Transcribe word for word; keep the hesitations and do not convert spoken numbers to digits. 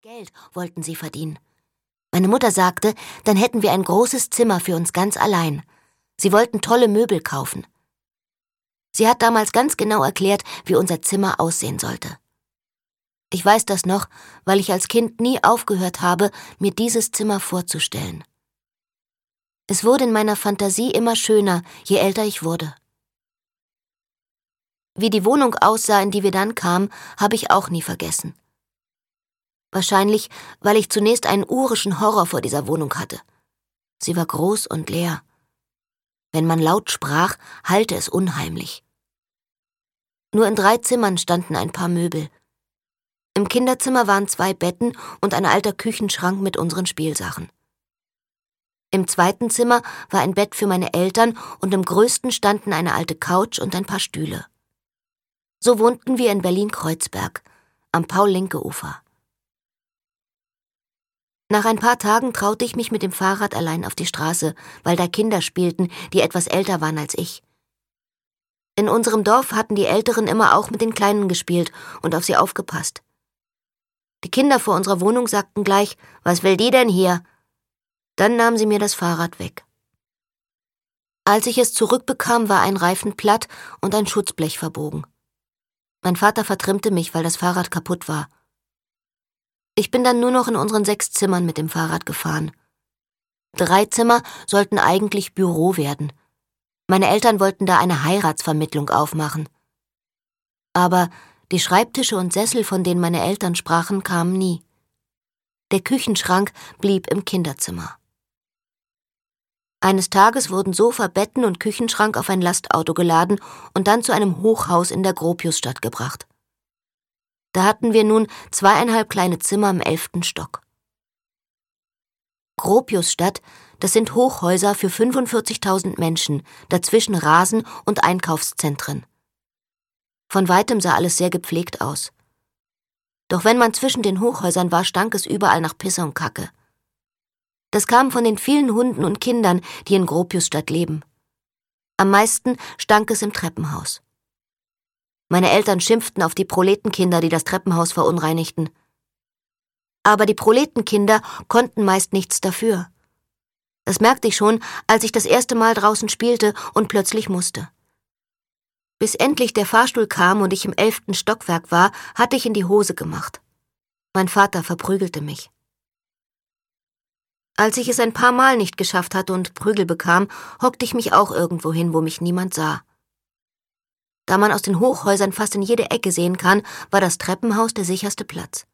Geld wollten sie verdienen. Meine Mutter sagte, dann hätten wir ein großes Zimmer für uns ganz allein. Sie wollten tolle Möbel kaufen. Sie hat damals ganz genau erklärt, wie unser Zimmer aussehen sollte. Ich weiß das noch, weil ich als Kind nie aufgehört habe, mir dieses Zimmer vorzustellen. Es wurde in meiner Fantasie immer schöner, je älter ich wurde. Wie die Wohnung aussah, in die wir dann kamen, habe ich auch nie vergessen. Wahrscheinlich, weil ich zunächst einen urischen Horror vor dieser Wohnung hatte. Sie war groß und leer. Wenn man laut sprach, hallte es unheimlich. Nur in drei Zimmern standen ein paar Möbel. Im Kinderzimmer waren zwei Betten und ein alter Küchenschrank mit unseren Spielsachen. Im zweiten Zimmer war ein Bett für meine Eltern und im größten standen eine alte Couch und ein paar Stühle. So wohnten wir in Berlin-Kreuzberg, am Paul-Lincke-Ufer. Nach ein paar Tagen traute ich mich mit dem Fahrrad allein auf die Straße, weil da Kinder spielten, die etwas älter waren als ich. In unserem Dorf hatten die Älteren immer auch mit den Kleinen gespielt und auf sie aufgepasst. Die Kinder vor unserer Wohnung sagten gleich, »Was will die denn hier?« Dann nahmen sie mir das Fahrrad weg. Als ich es zurückbekam, war ein Reifen platt und ein Schutzblech verbogen. Mein Vater vertrimmte mich, weil das Fahrrad kaputt war. Ich bin dann nur noch in unseren sechs Zimmern mit dem Fahrrad gefahren. Drei Zimmer sollten eigentlich Büro werden. Meine Eltern wollten da eine Heiratsvermittlung aufmachen. Aber die Schreibtische und Sessel, von denen meine Eltern sprachen, kamen nie. Der Küchenschrank blieb im Kinderzimmer. Eines Tages wurden Sofa, Betten und Küchenschrank auf ein Lastauto geladen und dann zu einem Hochhaus in der Gropiusstadt gebracht. Da hatten wir nun zweieinhalb kleine Zimmer im elften Stock. Gropiusstadt, das sind Hochhäuser für fünfundvierzigtausend Menschen, dazwischen Rasen und Einkaufszentren. Von weitem sah alles sehr gepflegt aus. Doch wenn man zwischen den Hochhäusern war, stank es überall nach Pisse und Kacke. Das kam von den vielen Hunden und Kindern, die in Gropiusstadt leben. Am meisten stank es im Treppenhaus. Meine Eltern schimpften auf die Proletenkinder, die das Treppenhaus verunreinigten. Aber die Proletenkinder konnten meist nichts dafür. Das merkte ich schon, als ich das erste Mal draußen spielte und plötzlich musste. Bis endlich der Fahrstuhl kam und ich im elften Stockwerk war, hatte ich in die Hose gemacht. Mein Vater verprügelte mich. Als ich es ein paar Mal nicht geschafft hatte und Prügel bekam, hockte ich mich auch irgendwo hin, wo mich niemand sah. Da man aus den Hochhäusern fast in jede Ecke sehen kann, war das Treppenhaus der sicherste Platz.